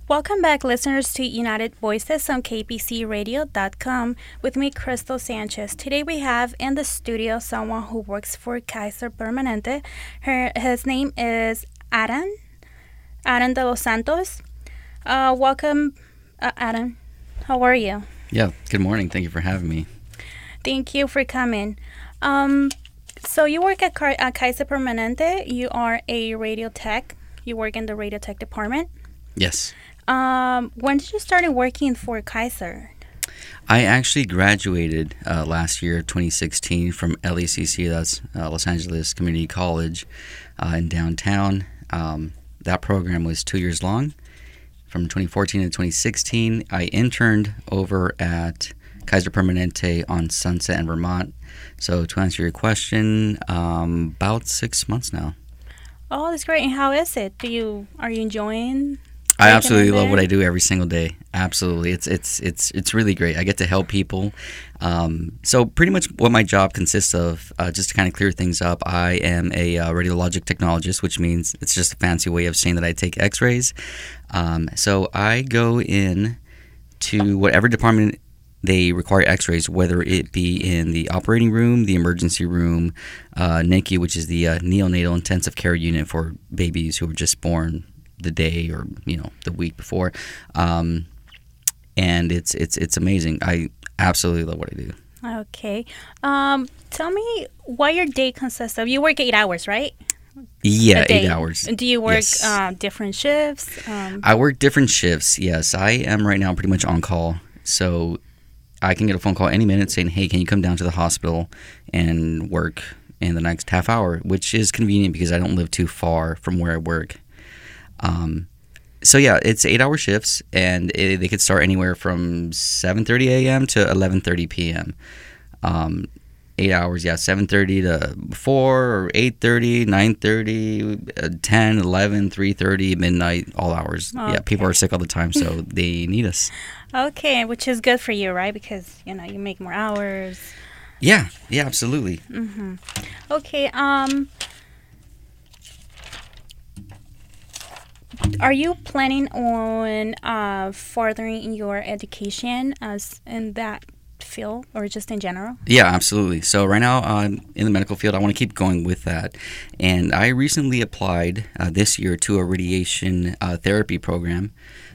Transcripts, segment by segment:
Welcome back, listeners, to United Voices on KPCRadio.com with me, Crystal Sanchez. Today we have in the studio someone who works for Kaiser Permanente. His name is Aaron de los Santos. Welcome, Aaron. How are you? Yeah, good morning. Thank you for having me. Thank you for coming. So you work at Kaiser Permanente. You are a radio tech. You work in the radio tech department. Yes. When did you start working for Kaiser? I actually graduated last year, 2016, from LACC, that's Los Angeles Community College in downtown. That program was 2 years long. From 2014 to 2016, I interned over at Kaiser Permanente on Sunset and Vermont. So to answer your question, about 6 months now. Oh, that's great. And how is it? Are you enjoying? I absolutely love what I do every single day. Absolutely. It's really great. I get to help people. So pretty much what my job consists of, just to kind of clear things up, I am a radiologic technologist, which means it's just a fancy way of saying that I take x-rays. So I go in to whatever department they require x-rays, whether it be in the operating room, the emergency room, NICU, which is the neonatal intensive care unit for babies who were just born the day or the week before, and it's amazing. I absolutely love what I do. Okay, tell me what your day consists of. You work 8 hours, right? Yeah, 8 hours. Do you work Yes. Different shifts? I work different shifts. Yes, I am right now pretty much on call, so I can get a phone call any minute saying, "Hey, can you come down to the hospital and work in the next half hour?" Which is convenient because I don't live too far from where I work. So yeah, it's 8-hour shifts, and they could start anywhere from 7:30 a.m. to 11:30 p.m. 8 hours, yeah, 7:30 to 4 or 8:30, 9:30, 10, 11, 3:30, midnight, all hours. Okay. Yeah, people are sick all the time, so they need us. Okay, which is good for you, right? Because you make more hours. Yeah, absolutely. Mm-hmm. Okay, are you planning on furthering your education as in that field or just in general? Yeah, absolutely. So right now I'm in the medical field. I want to keep going with that. And I recently applied this year to a radiation therapy program.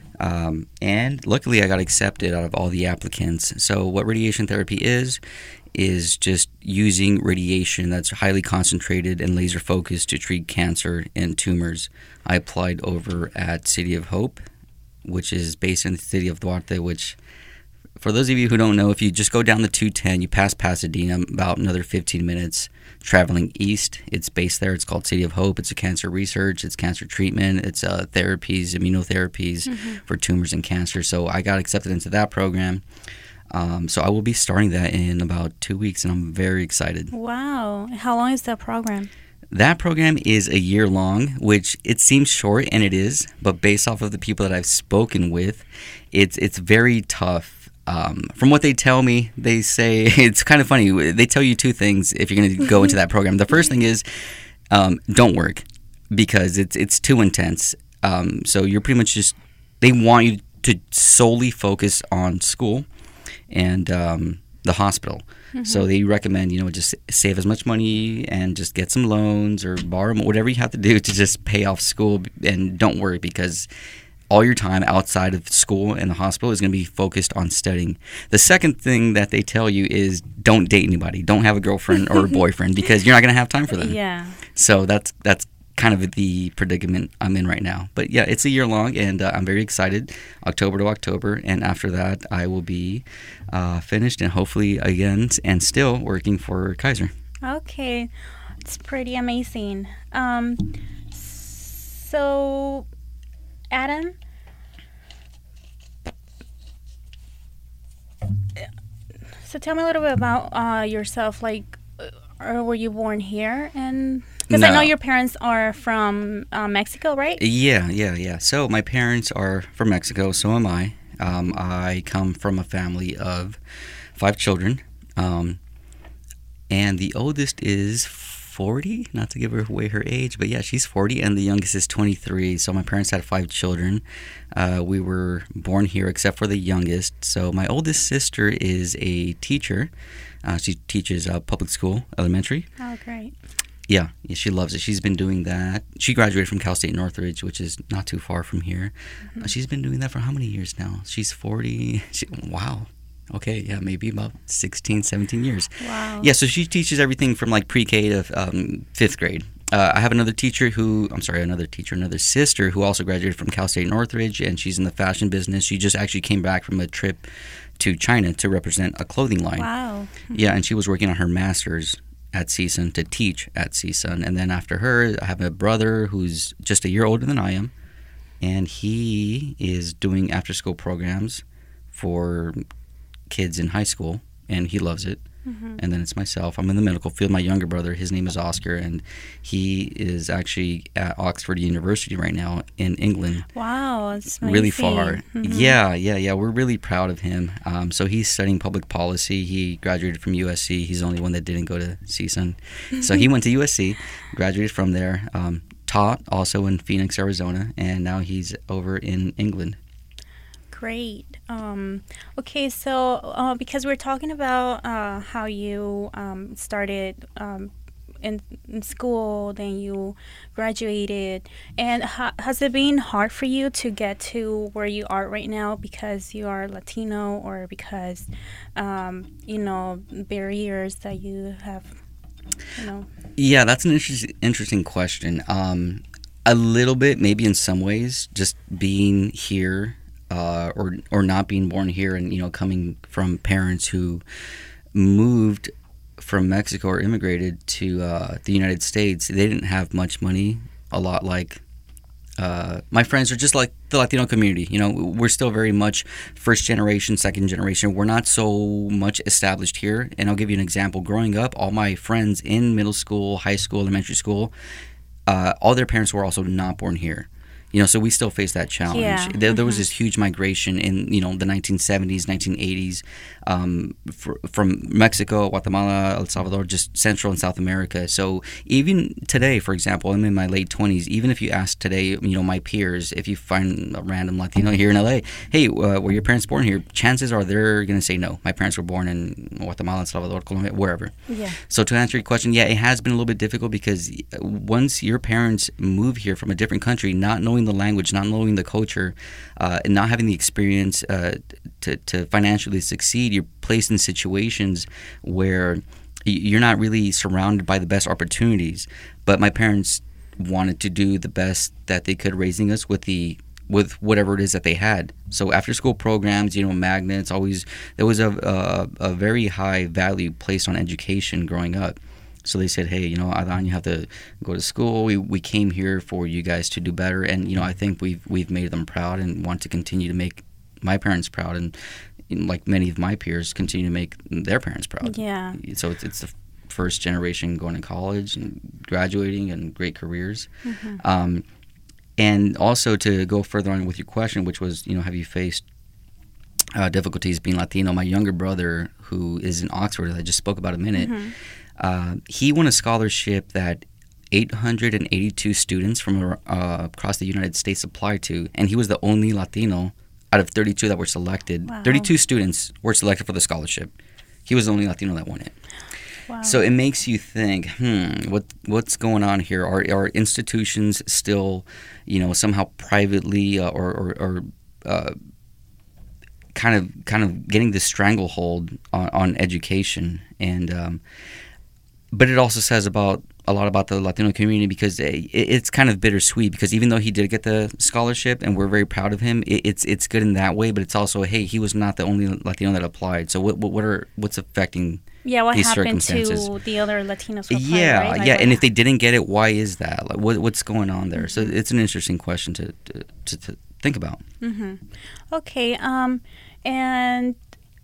And luckily I got accepted out of all the applicants. So what radiation therapy is just using radiation that's highly concentrated and laser focused to treat cancer and tumors. I applied over at City of Hope, which is based in the city of Duarte, which, for those of you who don't know, if you just go down the 210, you pass Pasadena, about another 15 minutes traveling east. It's based there. It's called City of Hope. It's a cancer research. It's cancer treatment. It's therapies, immunotherapies for tumors and cancer. So I got accepted into that program. So I will be starting that in about 2 weeks, and I'm very excited. Wow. How long is that program? That program is a year long, which it seems short, and it is, but based off of the people that I've spoken with, it's very tough. From what they tell me, they say, it's kind of funny, they tell you two things if you're going to go into that program. The first thing is don't work, because it's too intense. So you're pretty much just, they want you to solely focus on school and the hospital. So they recommend, just save as much money and just get some loans or borrow whatever you have to do to just pay off school, and don't worry, because all your time outside of school and the hospital is going to be focused on studying. The second thing that they tell you is don't date anybody. Don't have a girlfriend or a boyfriend, because you're not going to have time for them. Yeah. So that's kind of the predicament I'm in right now. But yeah, it's a year long, and I'm very excited. October to October, and after that I will be finished and hopefully again and still working for Kaiser. Okay, it's pretty amazing. So Adam, so tell me a little bit about yourself. Like, were you born here? And because I know your parents are from Mexico, right? Yeah. So my parents are from Mexico. So am I. I come from a family of 5 children, and the oldest is 40, not to give her away her age, but yeah, she's 40, and the youngest is 23. So my parents had 5 children. We were born here except for the youngest. So my oldest sister is a teacher. She teaches public school, elementary. Oh, great. Yeah, she loves it. She's been doing that. She graduated from Cal State Northridge, which is not too far from here. Mm-hmm. She's been doing that for how many years now? She's 40. Wow. Okay, yeah, maybe about 16, 17 years. Wow. Yeah, so she teaches everything from like pre-K to 5th grade. I have another sister who also graduated from Cal State Northridge, and she's in the fashion business. She just actually came back from a trip to China to represent a clothing line. Wow. Yeah, and she was working on her master's at CSUN to teach at CSUN. And then after her, I have a brother who's just a year older than I am, and he is doing after-school programs for kids in high school, and he loves it. Mm-hmm. And then it's myself. I'm in the medical field. My younger brother, his name is Oscar, and he is actually at Oxford University right now in England. Wow, that's amazing. Really far. Mm-hmm. Yeah. We're really proud of him. So he's studying public policy. He graduated from USC. He's the only one that didn't go to CSUN. So he went to USC, graduated from there, taught also in Phoenix, Arizona, and now he's over in England. Great. Okay, so because we're talking about how you started in school, then you graduated, and has it been hard for you to get to where you are right now because you are Latino, or because barriers that you have? Yeah, that's an interesting question. A little bit, maybe in some ways, just being here. Or not being born here, and coming from parents who moved from Mexico or immigrated to the United States. They didn't have much money. A lot like my friends are just like the Latino community. We're still very much first generation, second generation. We're not so much established here. And I'll give you an example. Growing up, all my friends in middle school, high school, elementary school, all their parents were also not born here. So we still face that challenge. Yeah. There was this huge migration in, the 1970s, 1980s from Mexico, Guatemala, El Salvador, just Central and South America. So even today, for example, I'm in my late 20s. Even if you ask today, my peers, if you find a random Latino here in LA, hey, were your parents born here? Chances are they're going to say no. My parents were born in Guatemala, El Salvador, Colombia, wherever. Yeah. So to answer your question, yeah, it has been a little bit difficult because once your parents move here from a different country, not knowing the language, not knowing the culture, and not having the experience to financially succeed, you're placed in situations where you're not really surrounded by the best opportunities. But my parents wanted to do the best that they could, raising us with whatever it is that they had. So after school programs, magnets, there was a very high value placed on education growing up. So they said, hey, Adan, you have to go to school. We came here for you guys to do better. And, I think we've made them proud and want to continue to make my parents proud. And like many of my peers, continue to make their parents proud. Yeah. So it's the first generation going to college and graduating and great careers. Mm-hmm. And also to go further on with your question, which was, have you faced difficulties being Latino? My younger brother, who is in Oxford, that I just spoke about a minute, mm-hmm. He won a scholarship that 882 students from across the United States applied to, and he was the only Latino out of 32 that were selected. Wow. 32 students were selected for the scholarship. He was the only Latino that won it. Wow. So it makes you think, what's going on here? Are institutions still, somehow privately or kind of getting this stranglehold on education? And but it also says a lot about the Latino community, because it's kind of bittersweet, because even though he did get the scholarship and we're very proud of him, it's good in that way, but it's also, hey, he was not the only Latino that applied. So what's affecting these circumstances? To the other Latinos who applied, right? And if they didn't get it, why is that? Like, what's going on there? Mm-hmm. So it's an interesting question to think about. Mm-hmm. Okay, and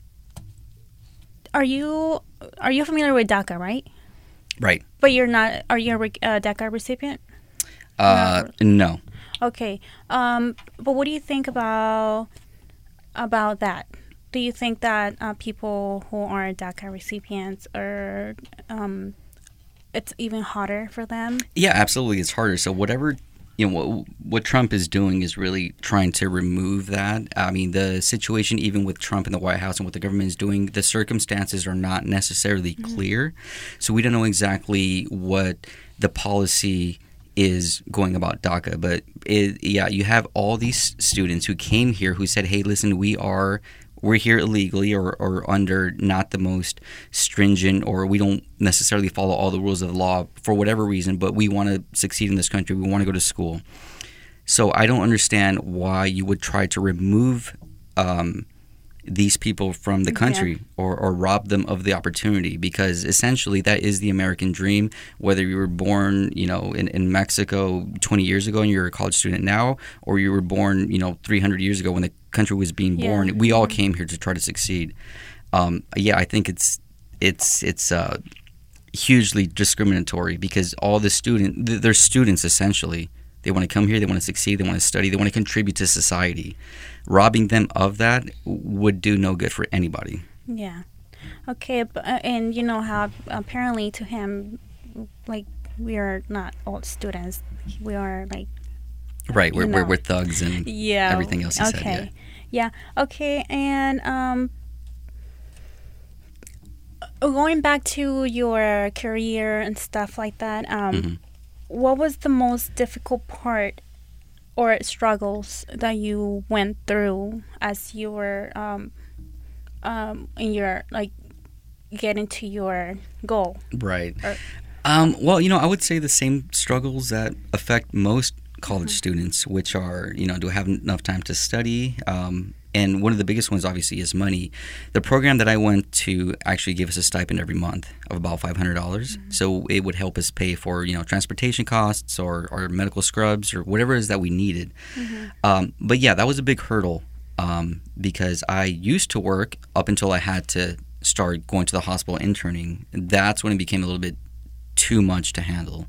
are you familiar with DACA, right? Right. But you're not. Are you a DACA recipient? No. Okay. But what do you think about that? Do you think that people who are DACA recipients are it's even harder for them. Yeah, absolutely, it's harder. So whatever, what Trump is doing is really trying to remove that. I mean, the situation, even with Trump in the White House and what the government is doing, the circumstances are not necessarily clear. So we don't know exactly what the policy is going about DACA. But you have all these students who came here who said, hey, listen, we're here illegally or under not the most stringent, or we don't necessarily follow all the rules of the law for whatever reason, but we want to succeed in this country. We want to go to school. So I don't understand why you would try to remove these people from the country or rob them of the opportunity, because essentially that is the American dream. Whether you were born, in Mexico 20 years ago and you're a college student now, or you were born, 300 years ago when the country was being born, we all came here to try to succeed. I think it's hugely discriminatory, because all the they're students essentially. They want to come here, they want to succeed, they want to study, they want to contribute to society. Robbing them of that would do no good for anybody. Yeah. Okay, and you know how apparently to him, like, we are not all students. We are like... Right, we're thugs and everything else he said. Yeah. Okay, and going back to your career and stuff like that, what was the most difficult part or struggles that you went through as you were in your, like, getting to your goal? Right. Well, I would say the same struggles that affect most college students, which are, do I have enough time to study? And one of the biggest ones, obviously, is money. The program that I went to actually gave us a stipend every month of about $500. So it would help us pay for, transportation costs or medical scrubs or whatever it is that we needed. But yeah, that was a big hurdle because I used to work up until I had to start going to the hospital interning. That's when it became a little bit too much to handle.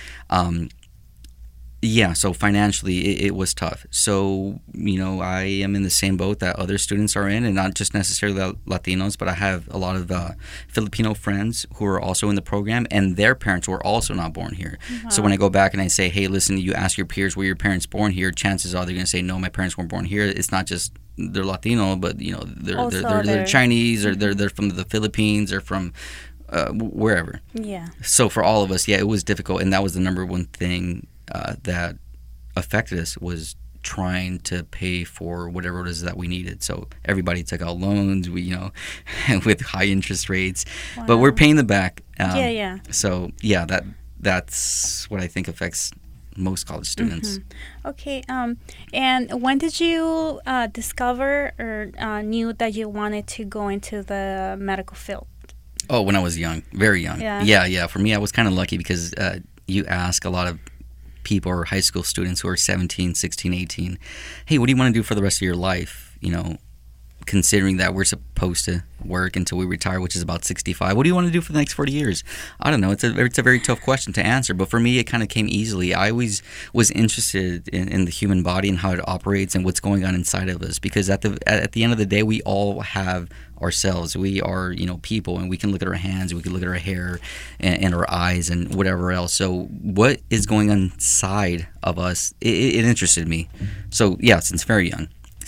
So financially, it was tough. So, I am in the same boat that other students are in, and not just necessarily Latinos, but I have a lot of Filipino friends who are also in the program, and their parents were also not born here. So when I go back and I say, hey, listen, you ask your peers, were your parents born here? Chances are they're going to say, no, my parents weren't born here. It's not just they're Latino, but, they're Chinese, or they're from the Philippines, or from wherever. Yeah. So for all of us, it was difficult, and that was the number one thing that affected us, was trying to pay for whatever it is that we needed. So everybody took out loans, with high interest rates, but we're paying them back. So that's what I think affects most college students. Okay. And when did you discover or knew that you wanted to go into the medical field? Oh, when I was young, very young. Yeah. For me, I was kind of lucky because you ask a lot of people or high school students who are 17, 16, 18, hey, what do you want to do for the rest of your life? Considering that we're supposed to work until we retire, which is about 65. What do you want to do for the next 40 years? I don't know. It's a very tough question to answer, but for me, it kind of came easily. I always was interested in the human body and how it operates and what's going on inside of us, because at the end of the day, we all have ourselves. We are, people, and we can look at our hands, we can look at our hair and our eyes and whatever else. So what is going on inside of us, it interested me. So yeah, since very young.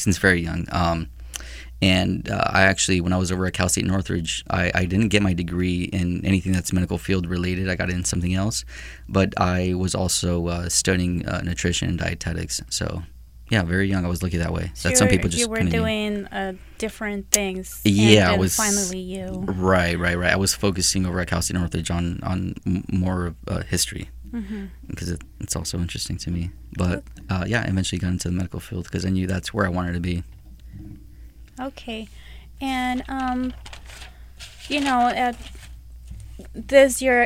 And I actually, when I was over at Cal State Northridge, I didn't get my degree in anything that's medical field related. I got in something else. But I was also studying nutrition and dietetics. So, yeah, very young. I was lucky that way. So that some people just you were doing different things. Yeah, and I was finally you. Right. I was focusing over at Cal State Northridge on more of history. Because it's also interesting to me. But, I eventually got into the medical field because I knew that's where I wanted to be. Okay, and this your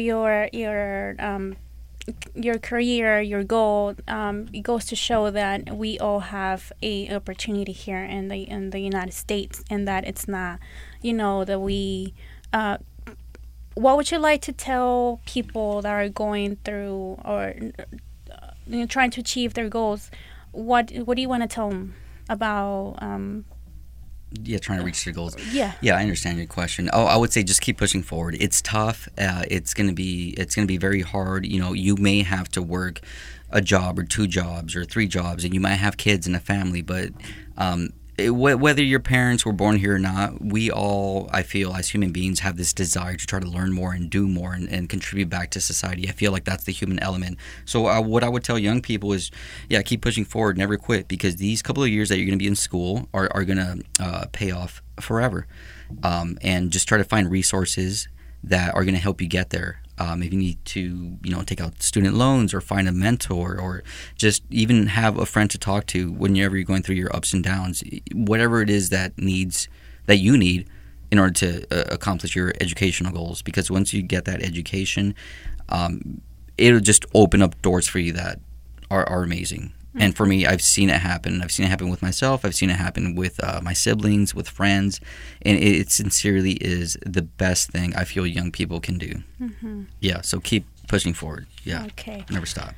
career, your goal, it goes to show that we all have a opportunity here in the United States, and that it's not, that we. What would you like to tell people that are going through or trying to achieve their goals? What do you want to tell them about trying to reach their goals. Yeah. Yeah, I understand your question. Oh, I would say just keep pushing forward. It's tough. It's gonna be very hard. You may have to work a job or 2 jobs or 3 jobs, and you might have kids and a family. But whether your parents were born here or not, we all, I feel, as human beings, have this desire to try to learn more and do more and contribute back to society. I feel like that's the human element. So what I would tell young people is, keep pushing forward, never quit, because these couple of years that you're going to be in school are going to pay off forever. And just try to find resources that are going to help you get there. If you need to, take out student loans or find a mentor or just even have a friend to talk to whenever you're going through your ups and downs, whatever it is that you need in order to accomplish your educational goals. Because once you get that education, it'll just open up doors for you that are amazing. And for me, I've seen it happen. I've seen it happen with myself. I've seen it happen with my siblings, with friends. And it sincerely is the best thing I feel young people can do. Mm-hmm. Yeah, so keep pushing forward. Yeah. Okay. Never stop.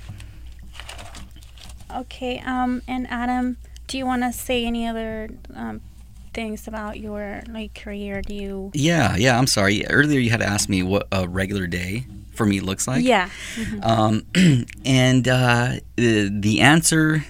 Okay. And Adam, do you want to say any other things about your career? Do you? Yeah. I'm sorry. Earlier you had asked me what a regular day for me looks like. Yeah. Mm-hmm. And the answer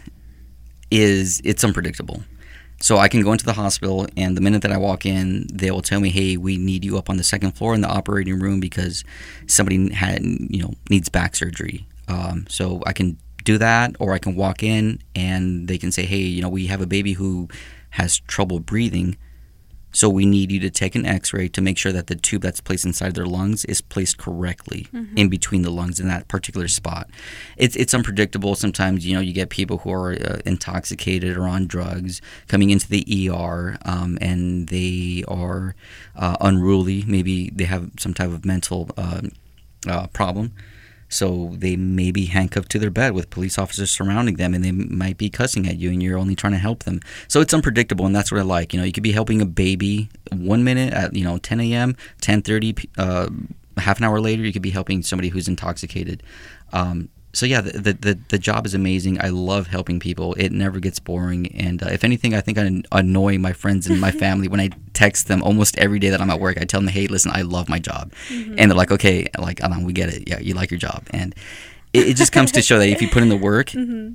is it's unpredictable. So I can go into the hospital, and the minute that I walk in, they will tell me, "Hey, we need you up on the 2nd floor in the operating room because somebody needs back surgery." So I can do that, or I can walk in and they can say, "Hey, we have a baby who has trouble breathing. So we need you to take an x-ray to make sure that the tube that's placed inside their lungs is placed correctly in between the lungs in that particular spot." It's unpredictable. Sometimes, you get people who are intoxicated or on drugs coming into the ER, and they are unruly. Maybe they have some type of mental problem. So they may be handcuffed to their bed with police officers surrounding them, and they might be cussing at you, and you're only trying to help them. So it's unpredictable, and that's what I like. You could be helping a baby 1 minute at 10 a.m., 10:30, half an hour later, you could be helping somebody who's intoxicated. So yeah, the job is amazing. I love helping people. It never gets boring. And if anything, I think I annoy my friends and my family when I text them almost every day that I'm at work. I tell them, "Hey, listen, I love my job." And they're like, "Okay, Alan, we get it. Yeah, you like your job." And it just comes to show that if you put in the work,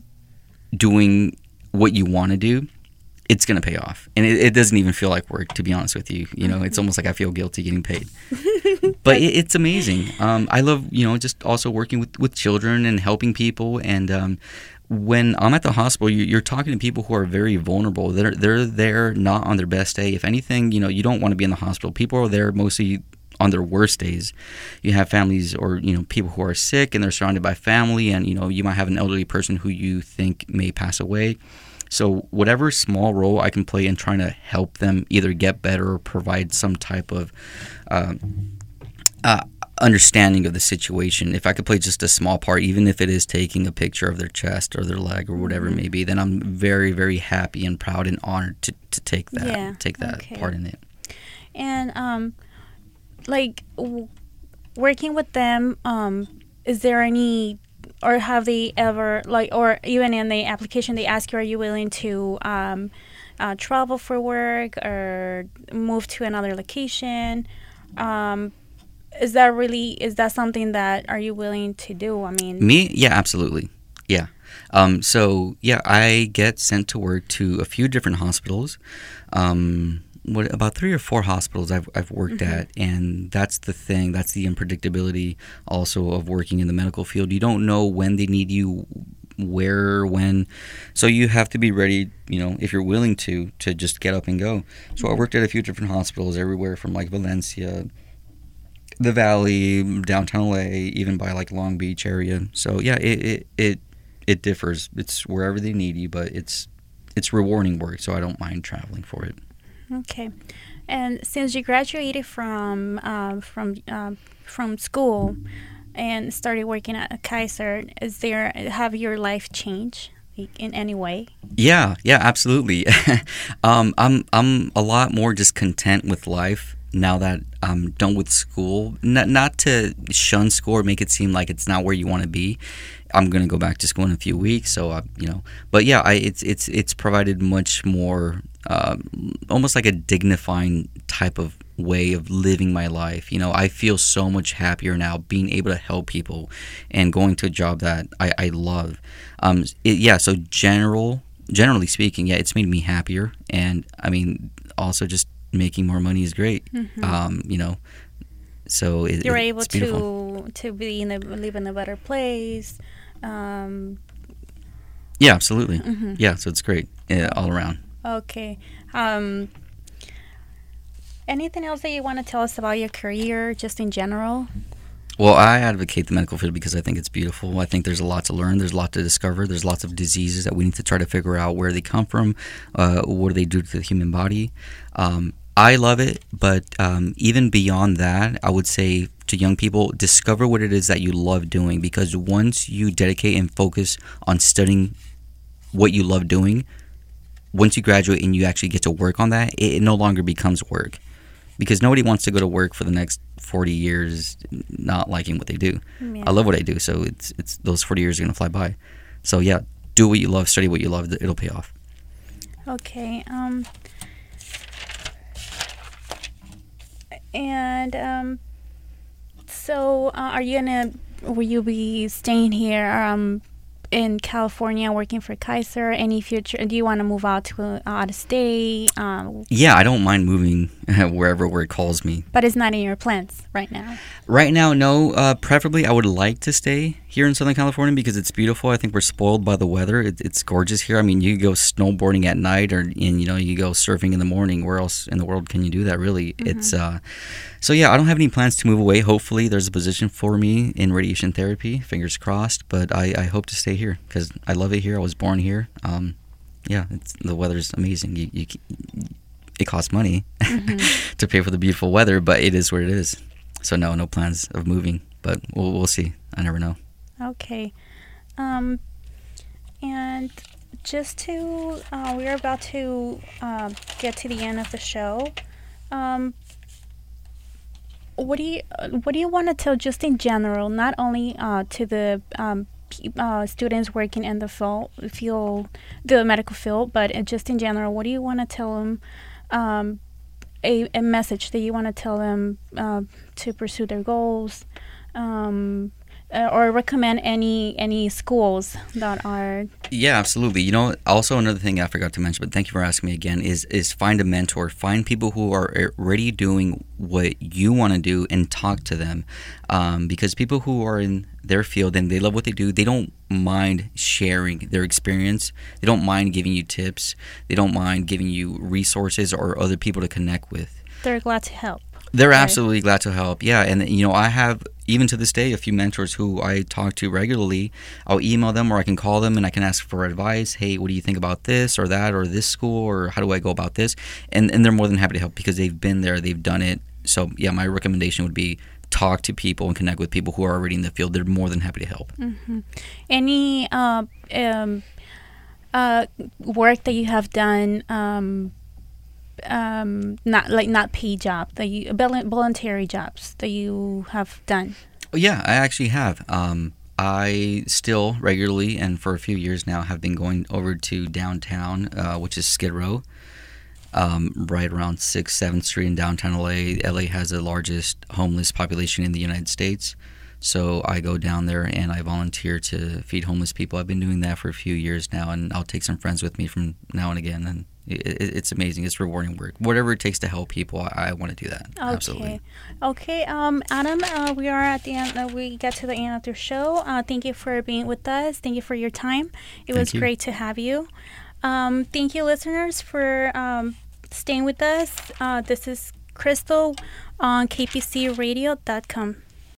doing what you want to do, it's going to pay off. And it doesn't even feel like work, to be honest with you. It's almost like I feel guilty getting paid. But it's amazing. I love, just also working with children and helping people. And when I'm at the hospital, you're talking to people who are very vulnerable. They're there not on their best day. If anything, you don't want to be in the hospital. People are there mostly on their worst days. You have families or people who are sick and they're surrounded by family, and you might have an elderly person who you think may pass away. So whatever small role I can play in trying to help them either get better or provide some type of understanding of the situation, if I could play just a small part, even if it is taking a picture of their chest or their leg or whatever it may be, then I'm very, very happy and proud and honored to take that part in it. And working with them, is there any, or have they ever, or even in the application they ask you, are you willing to travel for work or move to another location? Is that something that are you willing to do? I mean, me? Yeah, absolutely. Yeah. So yeah, I get sent to work to a few different hospitals. About 3 or 4 hospitals I've worked at, and that's the thing. That's the unpredictability also of working in the medical field. You don't know when they need you, where, when. So you have to be ready, if you're willing to just get up and go. So I worked at a few different hospitals everywhere from Valencia, the Valley, downtown LA, even by Long Beach area. So yeah, it differs. It's wherever they need you, but it's rewarding work, so I don't mind traveling for it. Okay. And since you graduated from school and started working at Kaiser, have your life changed in any way? Yeah, absolutely. I'm a lot more just content with life now that I'm done with school. Not to shun school or make it seem like it's not where you want to be. I'm going to go back to school in a few weeks, so but yeah, it's provided much more almost like a dignifying type of way of living my life. I feel so much happier now being able to help people and going to a job that I love. So generally speaking, yeah, it's made me happier. And I mean, also just making more money is great. So you're able it's beautiful. to live in a better place. Yeah, absolutely. Yeah, so it's great all around. Okay. Anything else that you want to tell us about your career, just in general? Well, I advocate the medical field because I think it's beautiful. I think there's a lot to learn. There's a lot to discover. There's lots of diseases that we need to try to figure out where they come from, what do they do to the human body. I love it, but even beyond that, I would say to young people, discover what it is that you love doing, because once you dedicate and focus on studying what you love doing, once you graduate and you actually get to work on that, it no longer becomes work. Because nobody wants to go to work for the next 40 years not liking what they do. Yeah. I love what I do, so it's those 40 years are going to fly by. So yeah, do what you love, study what you love, it'll pay off. Okay. So will you be staying here in California working for Kaiser? Any future? Do you want to move out of state? Yeah, I don't mind moving where it calls me. But it's not in your plans right now. Right now, no. Preferably, I would like to stay here in Southern California because it's beautiful. I think we're spoiled by the weather. It's gorgeous here. I mean, you go snowboarding at night, you go surfing in the morning. Where else in the world can you do that? Really, it's. So yeah, I don't have any plans to move away. Hopefully, there's a position for me in radiation therapy. Fingers crossed. But I hope to stay here because I love it here. I was born here. Yeah, the weather's amazing. It costs money to pay for the beautiful weather, but it is what it is. So no plans of moving, but we'll see. I never know. Okay, and just to we're about to get to the end of the show. What do you want to tell, just in general, not only to the students working in the field, the medical field, but just in general? What do you want to tell them? A message that you want to tell them to pursue their goals, or recommend any schools that are. Yeah, absolutely. Also another thing I forgot to mention, but thank you for asking me again, is find a mentor. Find people who are already doing what you want to do and talk to them, because people who are in their field and they love what they do, they don't mind sharing their experience. They don't mind giving you tips. They don't mind giving you resources or other people to connect with. They're glad to help. They're absolutely glad to help. Yeah, and I have, even to this day, a few mentors who I talk to regularly. I'll email them or I can call them and I can ask for advice. Hey, what do you think about this or that or this school, or how do I go about this? And they're more than happy to help because they've been there, they've done it. So yeah, my recommendation would be talk to people and connect with people who are already in the field. They're more than happy to help. Mm-hmm. Any work that you have done, not paid job, voluntary jobs that you have done? Yeah, I actually have. I still regularly and for a few years now have been going over to downtown, which is Skid Row, right around 6th, 7th Street in downtown LA. LA has the largest homeless population in the United States. So I go down there and I volunteer to feed homeless people. I've been doing that for a few years now, and I'll take some friends with me from now and again. And it's amazing. It's rewarding work. Whatever it takes to help people, I want to do that. Okay. Absolutely. Okay, Adam, we are at the end. We get to the end of the show. Thank you for being with us. Thank you for your time. It was great to have you. Thank you, listeners, for staying with us. This is Crystal on kpcradio.com.